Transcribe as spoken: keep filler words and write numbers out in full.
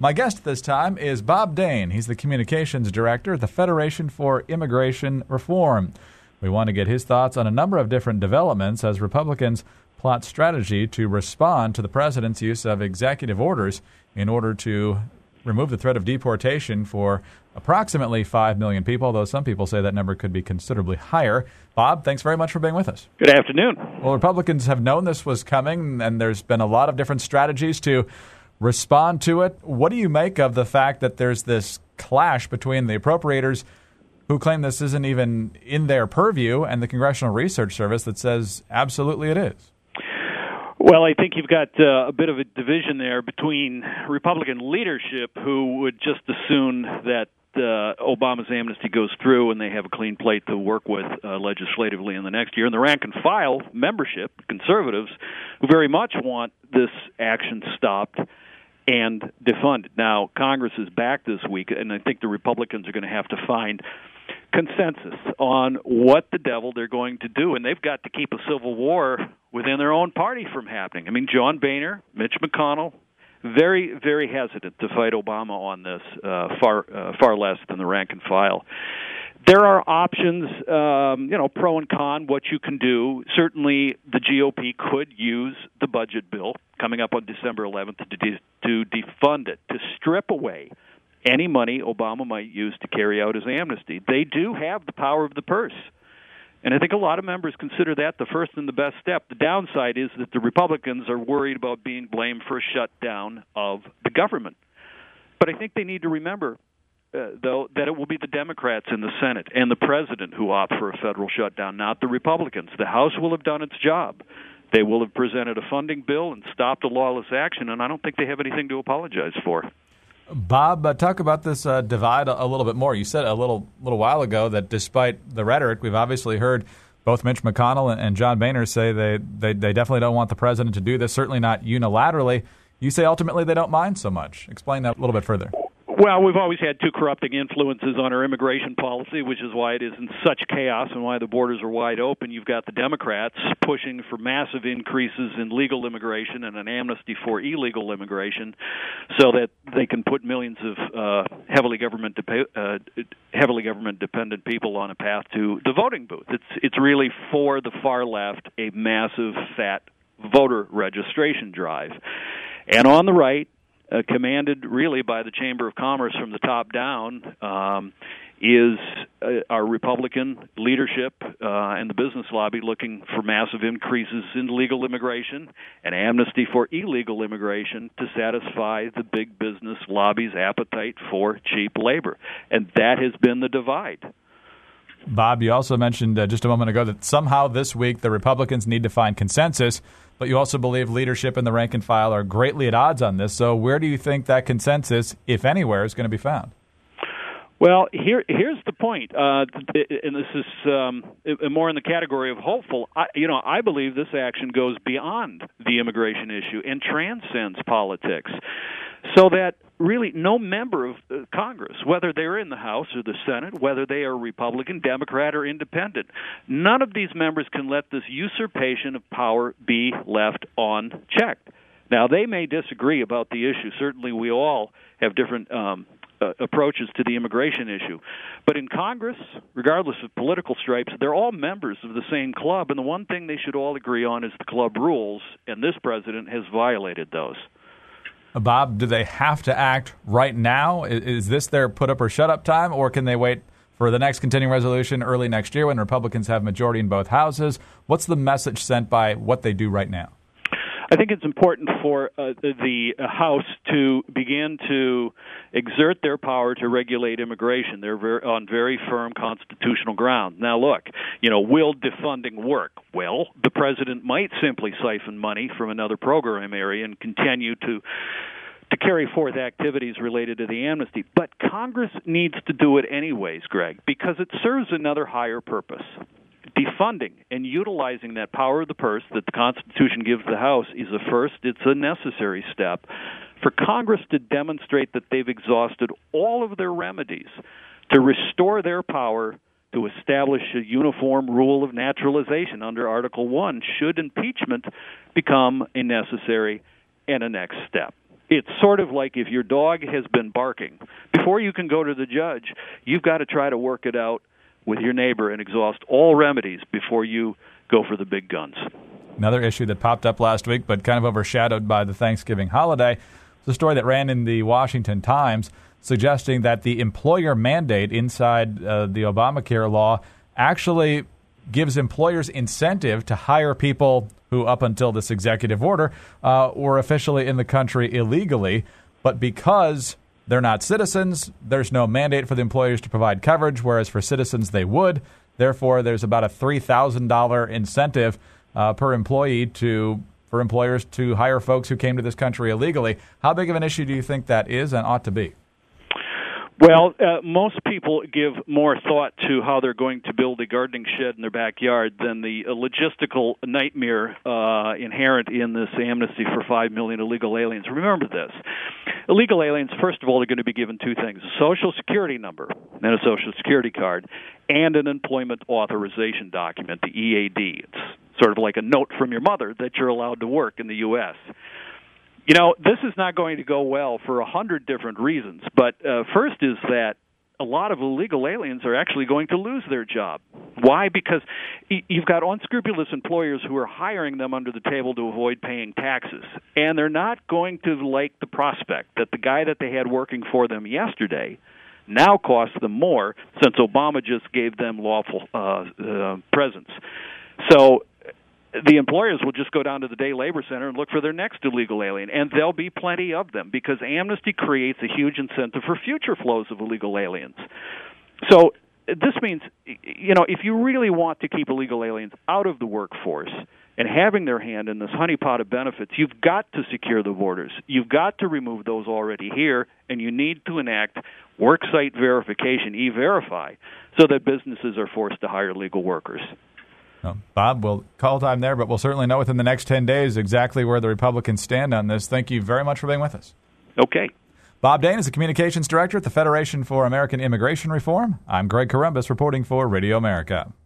My guest this time is Bob Dane. He's the Communications Director at the Federation for Immigration Reform. We want to get his thoughts on a number of different developments as Republicans plot strategy to respond to the president's use of executive orders in order to remove the threat of deportation for approximately five million people, although some people say that number could be considerably higher. Bob, thanks very much for being with us. Good afternoon. Well, Republicans have known this was coming, and there's been a lot of different strategies to respond to it. What do you make of the fact that there's this clash between the appropriators who claim this isn't even in their purview and the Congressional Research Service that says absolutely it is? Well, I think you've got uh, a bit of a division there between Republican leadership, who would just as soon that uh, Obama's amnesty goes through and they have a clean plate to work with uh, legislatively in the next year, and the rank and file membership, conservatives, who very much want this action stopped and defunded. Now, Congress is back this week, and I think the Republicans are going to have to find consensus on what the devil they're going to do, and they've got to keep a civil war within their own party from happening. I mean, John Boehner, Mitch McConnell, very, very hesitant to fight Obama on this, uh, far, uh, far less than the rank and file. There are options, um, you know, pro and con, what you can do. Certainly, the G O P could use the budget bill coming up on December eleventh to, de- to defund it, to strip away any money Obama might use to carry out his amnesty. They do have the power of the purse. And I think a lot of members consider that the first and the best step. The downside is that the Republicans are worried about being blamed for a shutdown of the government. But I think they need to remember, uh, though, that it will be the Democrats in the Senate and the president who opt for a federal shutdown, not the Republicans. The House will have done its job. They will have presented a funding bill and stopped a lawless action, and I don't think they have anything to apologize for. Bob, uh, talk about this uh, divide a, a little bit more. You said a little little while ago that despite the rhetoric, we've obviously heard both Mitch McConnell and, and John Boehner say they, they, they definitely don't want the president to do this, certainly not unilaterally. You say ultimately they don't mind so much. Explain that a little bit further. Well, we've always had two corrupting influences on our immigration policy, which is why it is in such chaos and why the borders are wide open. You've got the Democrats pushing for massive increases in legal immigration and an amnesty for illegal immigration so that they can put millions of uh, heavily government de- uh, heavily government dependent people on a path to the voting booth. It's it's really for the far left a massive fat voter registration drive. And on the right, Uh, commanded really by the Chamber of Commerce from the top down, um, is uh, our Republican leadership uh, and the business lobby looking for massive increases in legal immigration and amnesty for illegal immigration to satisfy the big business lobby's appetite for cheap labor. And that has been the divide. Bob, you also mentioned uh, just a moment ago that somehow this week the Republicans need to find consensus, but you also believe leadership and the rank and file are greatly at odds on this. So where do you think that consensus, if anywhere, is going to be found? Well, here here's the point, uh, and this is um, more in the category of hopeful. I, you know, I believe this action goes beyond the immigration issue and transcends politics, so that really no member of Congress, whether they're in the House or the Senate, whether they are Republican, Democrat, or Independent, none of these members can let this usurpation of power be left unchecked. Now, they may disagree about the issue. Certainly, we all have different um, uh, approaches to the immigration issue. But in Congress, regardless of political stripes, they're all members of the same club, and the one thing they should all agree on is the club rules, and this president has violated those. Bob, do they have to act right now? Is this their put-up-or-shut-up time, or can they wait for the next continuing resolution early next year when Republicans have majority in both houses? What's the message sent by what they do right now? I think it's important for uh, the House to begin to exert their power to regulate immigration. They're very, on very firm constitutional ground. Now, look, you know, will defunding work? Well, the president might simply siphon money from another program area and continue to to carry forth activities related to the amnesty. But Congress needs to do it anyways, Greg, because it serves another higher purpose. Defunding and utilizing that power of the purse that the Constitution gives the House is a first, it's a necessary step for Congress to demonstrate that they've exhausted all of their remedies to restore their power to establish a uniform rule of naturalization under Article one should impeachment become a necessary and a next step. It's sort of like if your dog has been barking. Before you can go to the judge, you've got to try to work it out with your neighbor and exhaust all remedies before you go for the big guns. Another issue that popped up last week, but kind of overshadowed by the Thanksgiving holiday, was a story that ran in the Washington Times suggesting that the employer mandate inside uh, the Obamacare law actually gives employers incentive to hire people who, up until this executive order, uh, were officially in the country illegally. But because they're not citizens, there's no mandate for the employers to provide coverage, whereas for citizens they would. Therefore, there's about a three thousand dollars incentive uh, per employee to for employers to hire folks who came to this country illegally. How big of an issue do you think that is and ought to be? Well, uh, most people give more thought to how they're going to build a gardening shed in their backyard than the uh, logistical nightmare uh, inherent in this amnesty for five million illegal aliens. Remember this. Illegal aliens, first of all, are going to be given two things, a Social Security number and a Social Security card, and an employment authorization document, the E A D. It's sort of like a note from your mother that you're allowed to work in the U S You know, this is not going to go well for a hundred different reasons, but uh, first is that a lot of illegal aliens are actually going to lose their job. Why? Because you've got unscrupulous employers who are hiring them under the table to avoid paying taxes, and they're not going to like the prospect that the guy that they had working for them yesterday now costs them more since Obama just gave them lawful uh, uh, presence. So the employers will just go down to the day labor center and look for their next illegal alien, and there'll be plenty of them because amnesty creates a huge incentive for future flows of illegal aliens. So this means, you know, if you really want to keep illegal aliens out of the workforce and having their hand in this honeypot of benefits, you've got to secure the borders. You've got to remove those already here, and you need to enact worksite verification, E-Verify, so that businesses are forced to hire legal workers. Well, Bob, we'll call time there, but we'll certainly know within the next ten days exactly where the Republicans stand on this. Thank you very much for being with us. Okay. Bob Dane is the Communications Director at the Federation for American Immigration Reform. I'm Greg Corombos reporting for Radio America.